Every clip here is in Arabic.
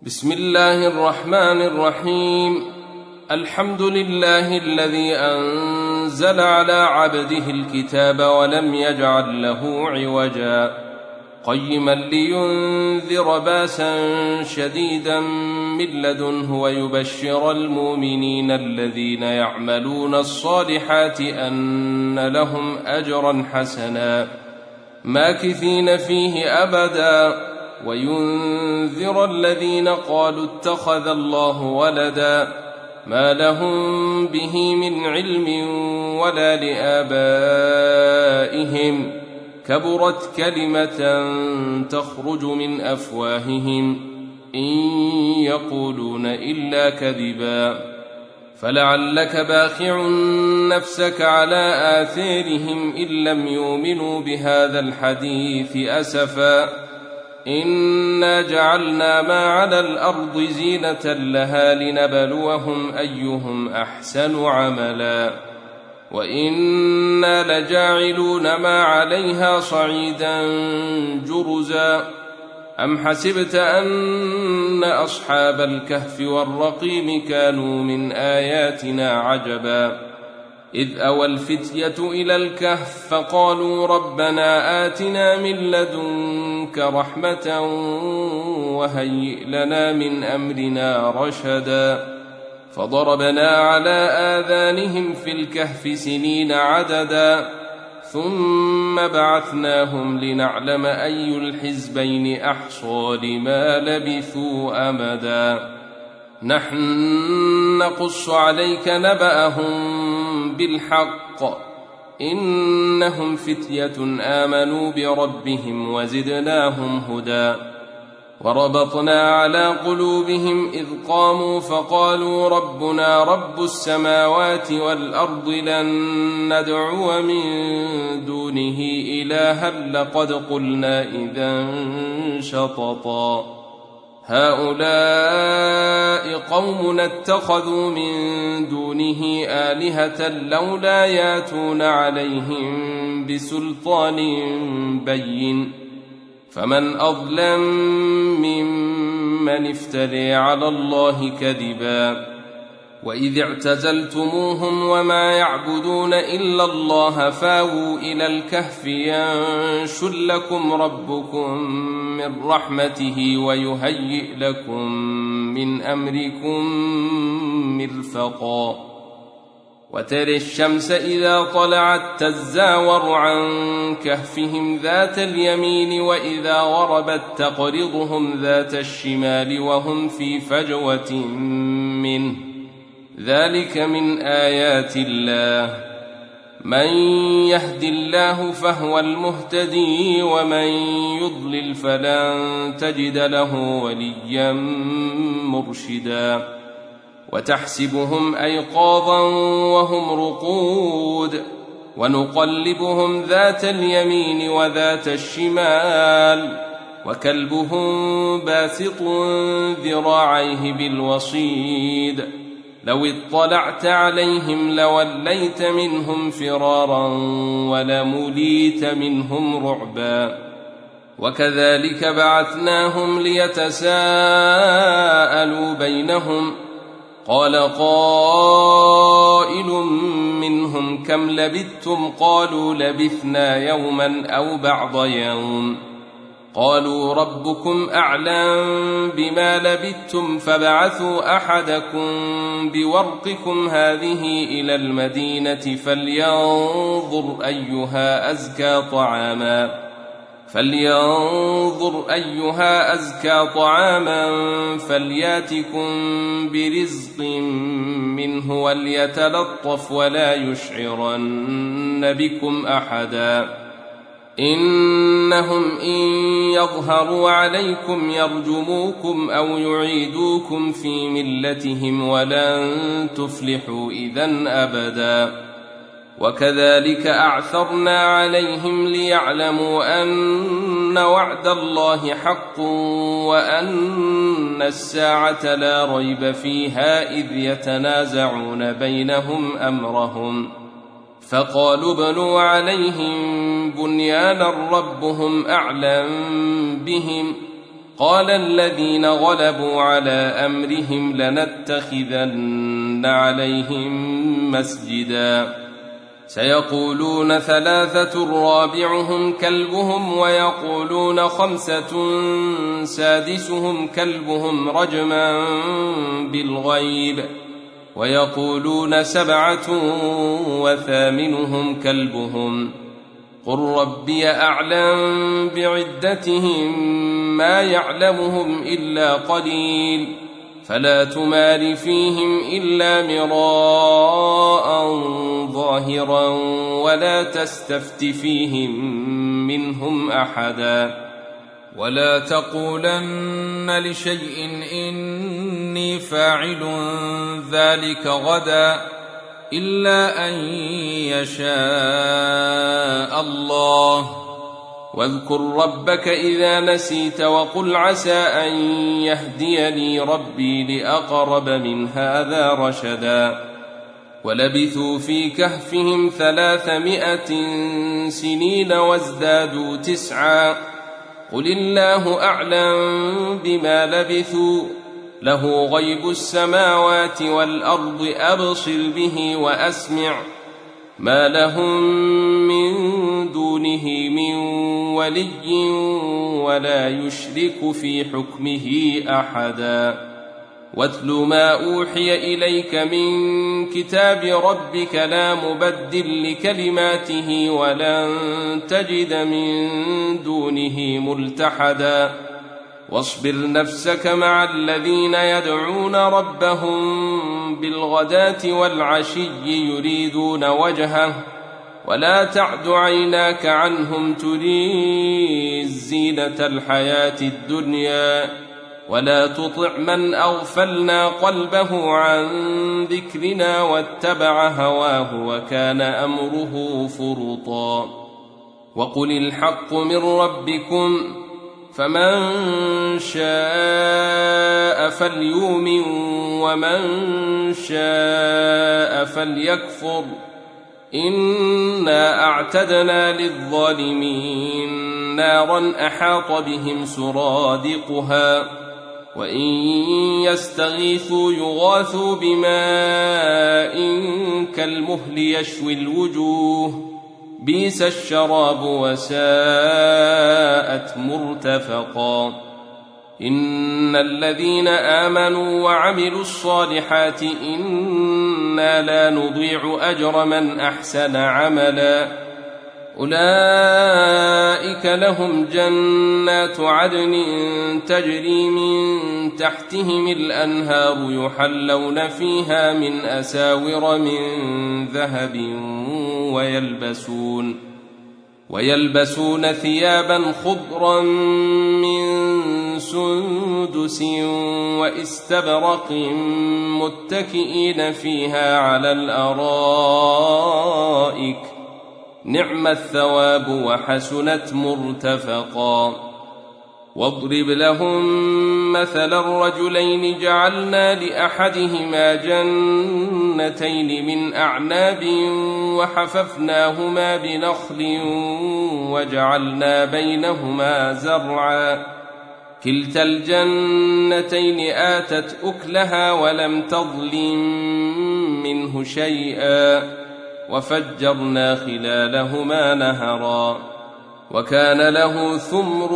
بسم الله الرحمن الرحيم. الحمد لله الذي أنزل على عبده الكتاب ولم يجعل له عوجا قيما لينذر باسا شديدا من لدنه ويبشر المؤمنين الذين يعملون الصالحات أن لهم أجرا حسنا ماكثين فيه أبدا وينذر الذين قالوا اتخذ الله ولدا ما لهم به من علم ولا لآبائهم كبرت كلمة تخرج من أفواههم إن يقولون إلا كذبا فلعلك باخع نفسك على آثارهم إن لم يؤمنوا بهذا الحديث أسفا إنا جعلنا ما على الأرض زينة لها لنبلوهم أيهم أحسن عملا وإنا لجاعلون ما عليها صعيدا جرزا أم حسبت أن أصحاب الكهف والرقيم كانوا من آياتنا عجبا إذ أوى الفتية إلى الكهف فقالوا ربنا آتنا من لدنك رحمة وهيئ لنا من أمرنا رشدا فضربنا على آذانهم في الكهف سنين عددا ثم بعثناهم لنعلم أي الحزبين أحصى لما لبثوا أمدا نحن نقص عليك نبأهم بالحق إنهم فتية آمنوا بربهم وزدناهم هدى وربطنا على قلوبهم إذ قاموا فقالوا ربنا رب السماوات والأرض لن ندعو من دونه إلها لقد قلنا إذا شططا هؤلاء قومنا اتخذوا من دونه آلهة لولا ياتون عليهم بسلطان بين فمن أظلم ممن افتري على الله كذبا وإذ اعتزلتموهم وما يعبدون إلا الله فاووا إلى الكهف ينشر لكم ربكم من رحمته ويهيئ لكم من أمركم مرفقا وترى الشمس إذا طلعت تزاور عن كهفهم ذات اليمين وإذا غربت تقرضهم ذات الشمال وهم في فجوة منه ذلك من آيات الله من يهد الله فهو المهتدي ومن يضلل فلن تجد له وليا مرشدا وتحسبهم أيقاظا وهم رقود ونقلبهم ذات اليمين وذات الشمال وكلبهم باسط ذراعيه بالوصيد لو اطلعت عليهم لوليت منهم فرارا ولمليت منهم رعبا وكذلك بعثناهم ليتساءلوا بينهم قال قائل منهم كم لبثتم قالوا لبثنا يوما أو بعض يوم قالوا ربكم أعلم بما لبثتم فبعثوا أحدكم بورقكم هذه إلى المدينة فلينظر أيها أزكى طعاما فلياتكم برزق منه وليتلطف ولا يشعرن بكم أحدا إنهم إن يظهروا عليكم يرجموكم أو يعيدوكم في ملتهم ولن تفلحوا إذن أبدا وكذلك أعثرنا عليهم ليعلموا أن وعد الله حق وأن الساعة لا ريب فيها إذ يتنازعون بينهم أمرهم فقالوا ابنوا عليهم بنيانا ربهم أعلم بهم قال الذين غلبوا على أمرهم لنتخذن عليهم مسجدا سيقولون 3 رابعهم كلبهم ويقولون 5 سادسهم كلبهم رجما بالغيب ويقولون 7 وثامنهم كلبهم قل ربي أعلم بعدتهم ما يعلمهم إلا قليل فلا تمار فيهم إلا مراء ظاهرا ولا تستفت فيهم منهم أحدا ولا تقولن لشيء إني فاعل ذلك غدا إلا أن يشاء الله واذكر ربك إذا نسيت وقل عسى أن يهديني ربي لأقرب من هذا رشدا ولبثوا في كهفهم 300 سنين وازدادوا 9 قل الله أعلم بما لبثوا له غيب السماوات والأرض أبصر به وأسمع ما لهم من دونه من ولي ولا يشرك في حكمه أحدا واتل ما أوحي إليك من كتاب ربك لا مبدل لكلماته ولن تجد من دونه ملتحدا واصبر نفسك مع الذين يدعون ربهم بالغداة والعشي يريدون وجهه ولا تعد عيناك عنهم تريد زينة الحياة الدنيا ولا تطع من أغفلنا قلبه عن ذكرنا واتبع هواه وكان أمره فرطا وقل الحق من ربكم فمن شاء فليؤمن ومن شاء فليكفر إنا أعتدنا للظالمين نارا أحاط بهم سرادقها وإن يستغيثوا يغاثوا بماء كالمهل يشوي الوجوه بئس الشراب وساءت مرتفقا إن الذين آمنوا وعملوا الصالحات إنا لا نضيع أجر من أحسن عملا أولئك لهم جنات عدن تجري من تحتهم الأنهار يحلون فيها من أساور من ذهب ويلبسون ثيابا خضرا من سندس واستبرق متكئين فيها على الأرائك نعم الثواب وحسنت مرتفقا واضرب لهم مثل الرجلين جعلنا لأحدهما جنتين من أعناب وحففناهما بنخل وجعلنا بينهما زرعا كلتا الجنتين آتت أكلها ولم تظلم منه شيئا وفجرنا خلالهما نهرا وكان له ثمر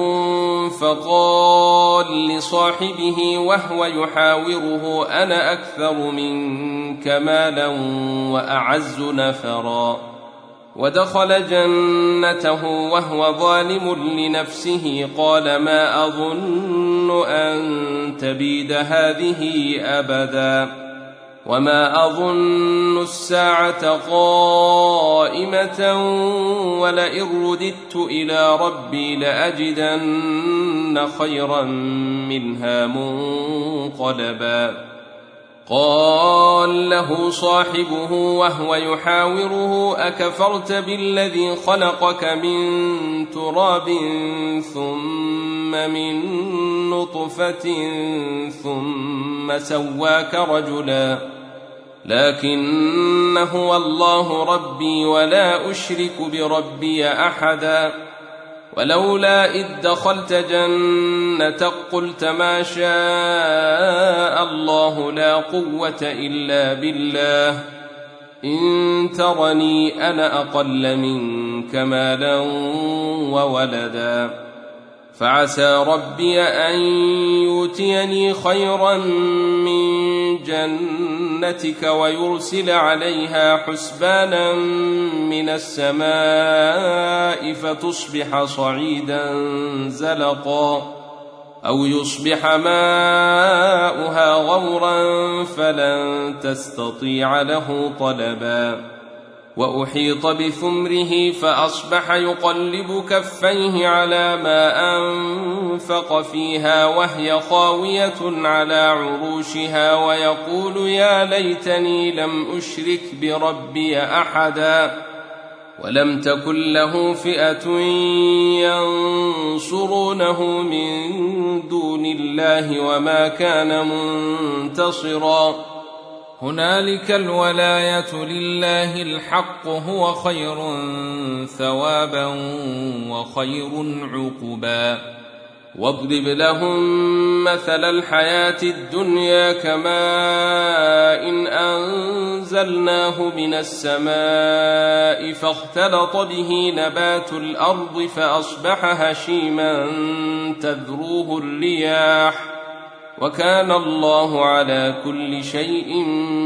فقال لصاحبه وهو يحاوره أنا أكثر منك مالا وأعز نفرا ودخل جنته وهو ظالم لنفسه قال ما أظن أن تبيد هذه أبدا وما أظن الساعة قائمة ولئن رددت إلى ربي لأجدن خيرا منها منقلبا قال له صاحبه وهو يحاوره أكفرت بالذي خلقك من تراب ثم من نطفة ثم سواك رجلا لكن هو الله ربي ولا أشرك بربي أحدا ولولا إذ دخلت جنتك قلت ما شاء الله لا قوة إلا بالله إن ترني أنا أقل منك مالا وولدا فعسى ربي أن يؤتيني خيرا من جنتك ويرسل عليها حسبانا من السماء فتصبح صعيدا زلقا أو يصبح ماؤها غورا فلن تستطيع له طلبا وأحيط بثمره فأصبح يقلب كفيه على ما أنفق فيها وهي خاوية على عروشها ويقول يا ليتني لم أشرك بربي أحدا ولم تكن له فئة ينصرونه من دون الله وما كان منتصرا هنالك الولاية لله الحق هو خير ثوابا وخير عقبا واضرب لهم مثل الحياة الدنيا كماء إن أنزلناه من السماء فاختلط به نبات الأرض فأصبح هشيما تذروه الرياح وكان الله على كل شيء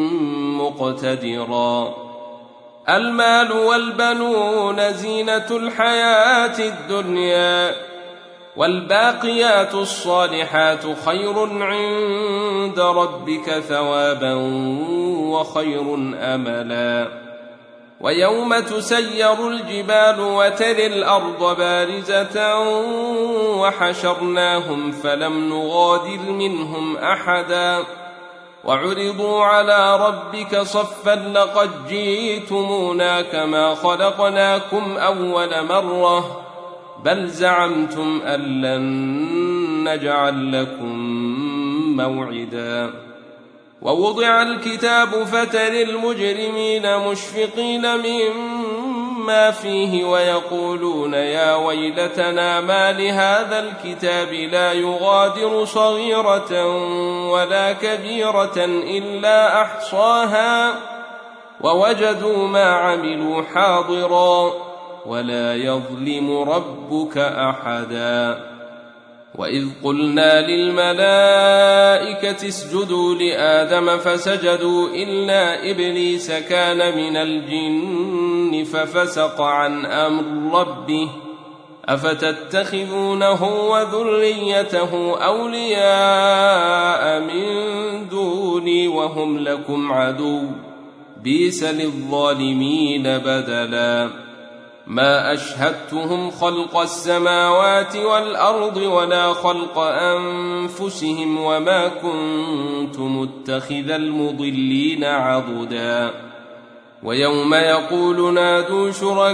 مقتدرا المال والبنون زينة الحياة الدنيا والباقيات الصالحات خير عند ربك ثوابا وخير أملا ويوم تسير الجبال وترى الأرض بارزة وحشرناهم فلم نغادر منهم أحدا وعرضوا على ربك صفا لقد جئتمونا كما خلقناكم أول مرة بل زعمتم أن لن نجعل لكم موعدا ووضع الكتاب فترى المجرمين مشفقين مما فيه ويقولون يا ويلتنا ما لهذا الكتاب لا يغادر صغيرة ولا كبيرة إلا أحصاها ووجدوا ما عملوا حاضرا ولا يظلم ربك أحدا وإذ قلنا للملائكة اسجدوا لآدم فسجدوا إلا إبليس كان من الجن ففسق عن أمر ربه أفتتخذونه وذريته أولياء من دوني وهم لكم عدو بئس للظالمين بدلا ما أشهدتهم خلق السماوات والأرض ولا خلق أنفسهم وما كنت متخذ المضلين عضدا ويوم يقول نادوا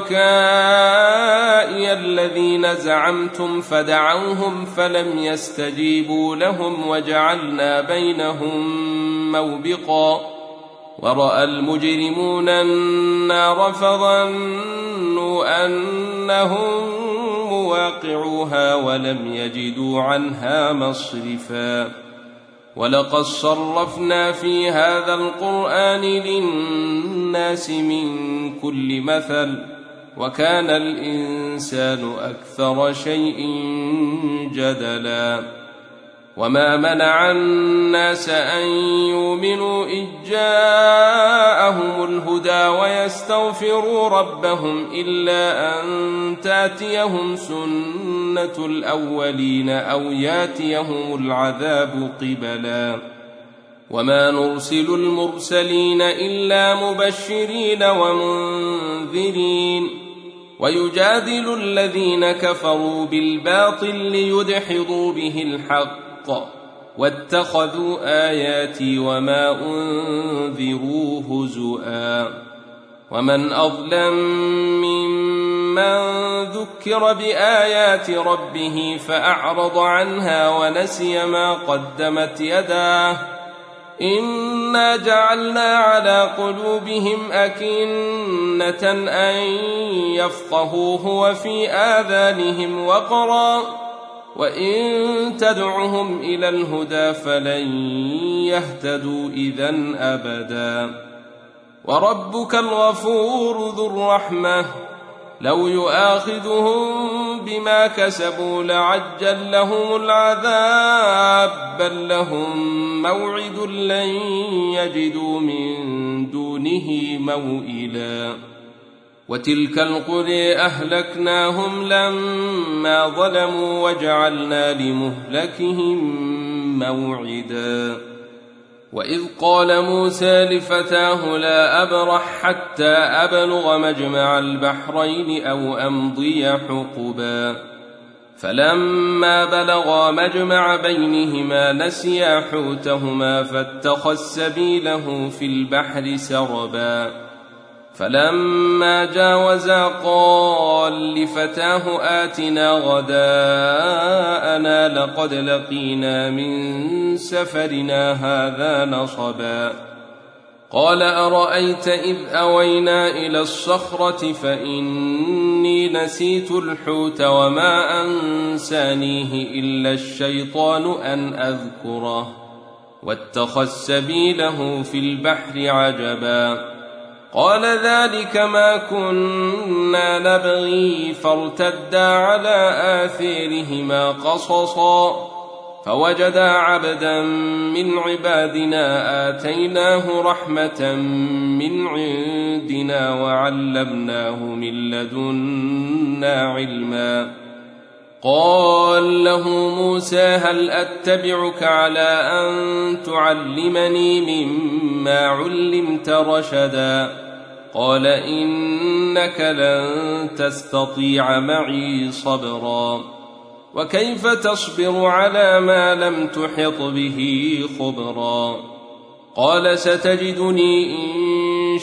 شركائي الذين زعمتم فدعوهم فلم يستجيبوا لهم وجعلنا بينهم موبقا ورأى المجرمون النار فظنوا أنهم مواقعوها ولم يجدوا عنها مصرفا ولقد صرفنا في هذا القرآن للناس من كل مثل وكان الإنسان أكثر شيء جدلا وما منع الناس أن يؤمنوا إذ جاءهم الهدى ويستغفروا ربهم إلا أن تأتيهم سنة الأولين أو يأتيهم العذاب قبلا وما نرسل المرسلين إلا مبشرين ومنذرين ويجادل الذين كفروا بالباطل ليدحضوا به الحق واتخذوا آياتي وما أنذروا هزؤا ومن أظلم ممن ذكر بآيات ربه فأعرض عنها ونسي ما قدمت يداه إنا جعلنا على قلوبهم أكنة أن يفقهوه وفي آذانهم وقرا وإن تدعهم إلى الهدى فلن يهتدوا إذن أبدا وربك الغفور ذو الرحمة لو يؤاخذهم بما كسبوا لعجل لهم العذاب بل لهم موعد لن يجدوا من دونه موئلا وتلك القرى أهلكناهم لما ظلموا وجعلنا لمهلكهم موعدا وإذ قال موسى لفتاه لا أبرح حتى أبلغ مجمع البحرين أو أمضي حقبا فلما بلغا مجمع بينهما نسيا حوتهما فاتخذ سبيله في البحر سربا فلما جاوزا قال لفتاه آتنا غداءنا لقد لقينا من سفرنا هذا نصبا قال أرأيت إذ أوينا إلى الصخرة فإني نسيت الحوت وما أنسانيه إلا الشيطان أن أذكره واتخذ سبيله في البحر عجبا قال ذلك ما كنا نبغي فارتدا على آثارهما قصصا فوجدا عبدا من عبادنا آتيناه رحمة من عندنا وعلمناه من لدنا علما قال له موسى هل أتبعك على أن تعلمني مما علمت رشدا قال إنك لن تستطيع معي صبرا وكيف تصبر على ما لم تحط به خبرا قال ستجدني إن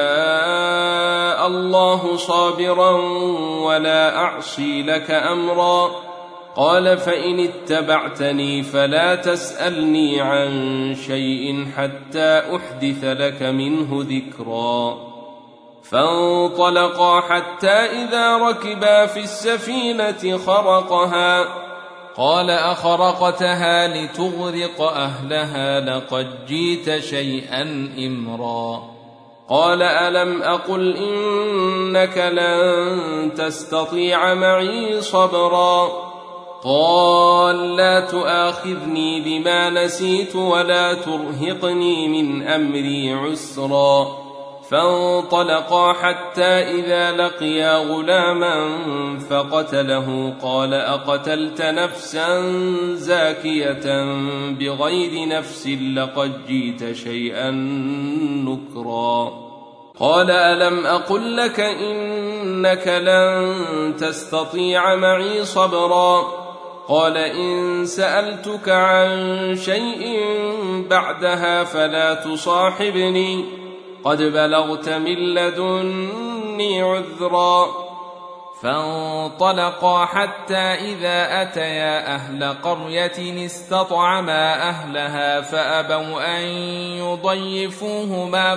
شاء الله صابرا ولا أعصي لك أمرا قال فإن اتبعتني فلا تسألني عن شيء حتى أحدث لك منه ذكرا فانطلقا حتى إذا ركبا في السفينة خرقها قال أخرقتها لتغرق أهلها لقد جئت شيئا إمرا قال ألم أقل إنك لن تستطيع معي صبرا قال لا تؤاخذني بما نسيت ولا ترهقني من أمري عسرا فانطلقا حتى إذا لقيا غلاما فقتله قال أقتلت نفسا زاكية بغير نفس لقد جئت شيئا نكرا قال ألم أقل لك إنك لن تستطيع معي صبرا قال إن سألتك عن شيء بعدها فلا تصاحبني قد بلغت من لدني عذرا فانطلقا حتى إذا أتيا أهل قرية استطعما أهلها فأبوا أن يضيفوهما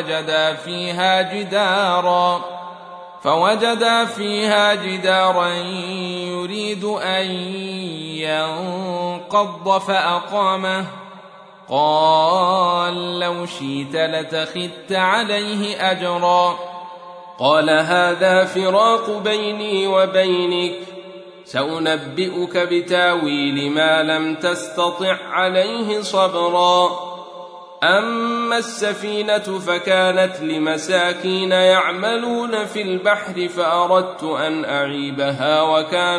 فوجدا فيها جدارا يريد أن ينقض فأقامه قال لو شئت لاتخذت عليه أجرا قال هذا فراق بيني وبينك سأنبئك بتاويل ما لم تستطع عليه صبرا أما السفينة فكانت لمساكين يعملون في البحر فأردت أن أعيبها وكان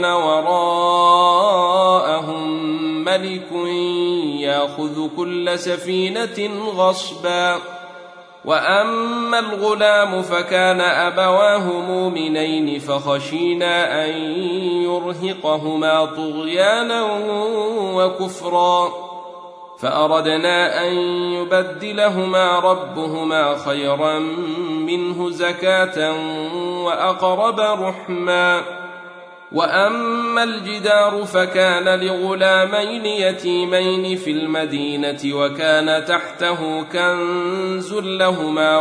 وراءهم ملك يأخذ كل سفينة غصبا وأما الغلام فكان أبواه مؤمنين فخشينا أن يرهقهما طغيانا وكفرا فأردنا أن يبدلهما ربهما خيرا منه زكاة وأقرب رحما وأما الجدار فكان لغلامين يتيمين في المدينة وكان تحته كنز لهما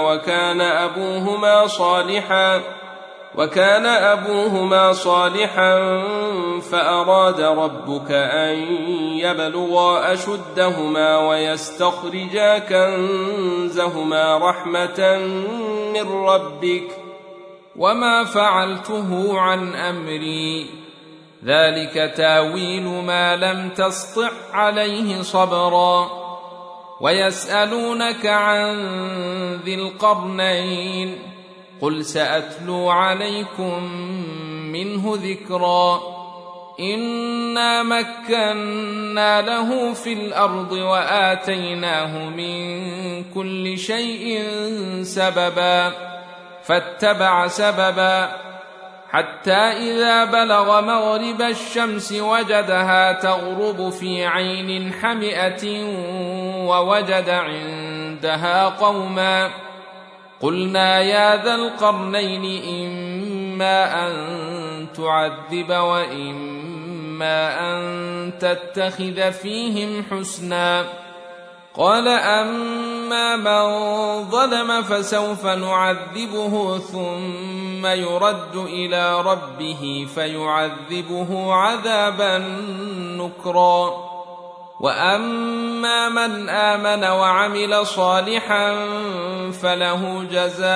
وكان أبوهما صالحا فأراد ربك أن يبلغا أشدهما ويستخرجا كنزهما رحمة من ربك وما فعلته عن أمري ذلك تاويل ما لم تسطع عليه صبرا. ويسألونك عن ذي القرنين قل سأتلو عليكم منه ذكرا. إنا مكنا له في الأرض وآتيناه من كل شيء سببا فاتبع سببا حتى إذا بلغ مغرب الشمس وجدها تغرب في عين حمئة ووجد عندها قوما قلنا يا ذا القرنين إما أن تعذب وإما أن تتخذ فيهم حسنا. قال أما من ظلم فسوف نعذبه ثم يرد إلى ربه فيعذبه عذابا نكرا. وأما من آمن وعمل صالحا فله جزاء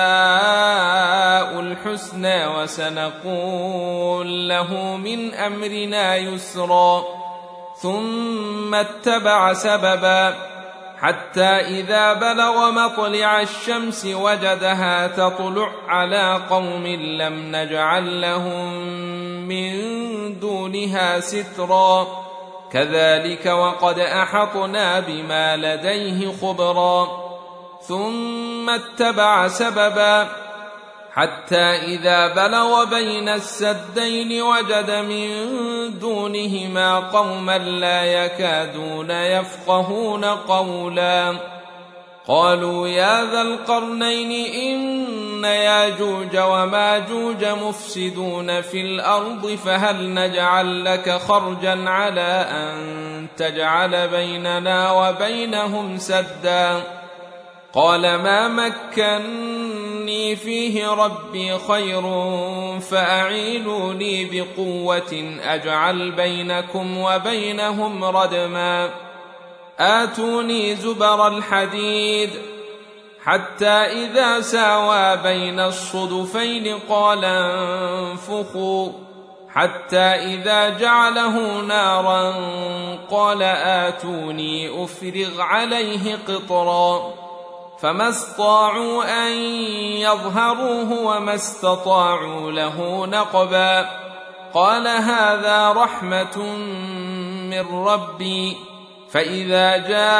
الحسنى وسنقول له من أمرنا يسرا. ثم اتبع سببا حتى إذا بلغ مطلع الشمس وجدها تطلع على قوم لم نجعل لهم من دونها سترا كذلك وقد أحطنا بما لديه خبرا. ثم اتبع سببا حتى إذا بلغ بين السدين وجد من دونهما قوما لا يكادون يفقهون قولا قالوا يا ذا القرنين إن ياجوج وماجوج مفسدون في الأرض فهل نجعل لك خرجا على أن تجعل بيننا وبينهم سدا. قال ما مكني فيه ربي خير فأعينوني بقوة أجعل بينكم وبينهم ردما. آتوني زبر الحديد حتى إذا ساوى بين الصدفين قال انفخوا حتى إذا جعله نارا قال آتوني أفرغ عليه قطرا فما استطاعوا أن يظهروه وما استطاعوا له نقبا. قال هذا رحمة من ربي فإذا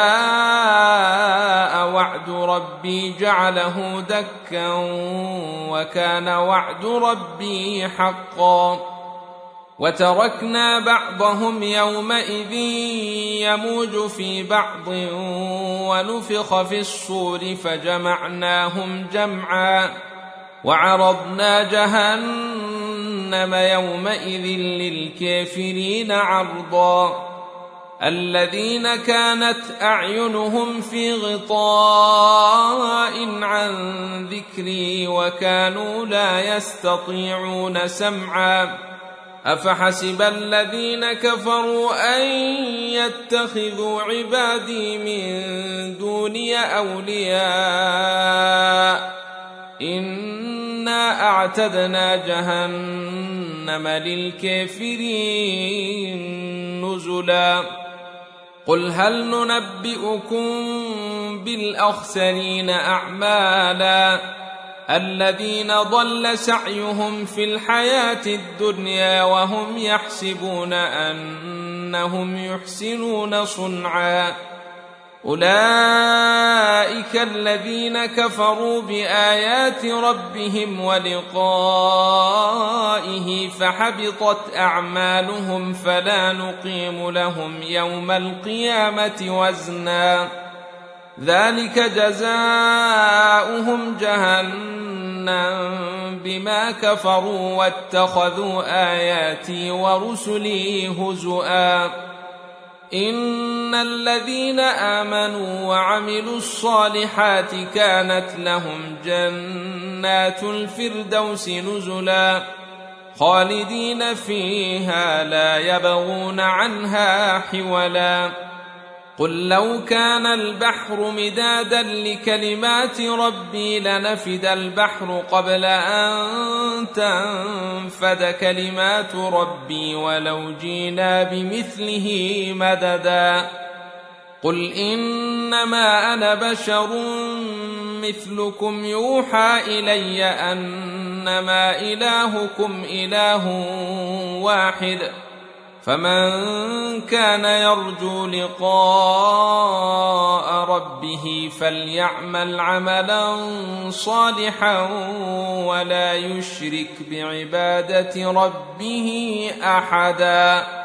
جاء وعد ربي جعله دكا وكان وعد ربي حقا. وتركنا بعضهم يومئذ يموج في بعض ونفخ في الصور فجمعناهم جمعا وعرضنا جهنم يومئذ للكافرين عرضا. الذين كانت أعينهم في غطاء عن ذكري وكانوا لا يستطيعون سمعا أفحسب الذين كفروا أن يتخذوا عبادي من دوني أولياء إنا أعتدنا جهنم للكافرين نزلا. قل هل ننبئكم بالأخسرين أعمالا الذين ضل سعيهم في الحياة الدنيا وهم يحسبون أنهم يحسنون صنعا أولئك الذين كفروا بآيات ربهم ولقائه فحبطت أعمالهم فلا نقيم لهم يوم القيامة وزنا ذلك جزاؤهم جهنم بما كفروا واتخذوا آياتي ورسلي هزؤا إن الذين آمنوا وعملوا الصالحات كانت لهم جنات الفردوس نزلا خالدين فيها لا يبغون عنها حولا قل لو كان البحر مدادا لكلمات ربي لنفد البحر قبل أن تنفد كلمات ربي ولو جينا بمثله مددا قل إنما أنا بشر مثلكم يوحى إلي أنما إلهكم إله واحد فمن كان يرجو لقاء ربه فليعمل عملا صالحا ولا يشرك بعبادة ربه أحدا.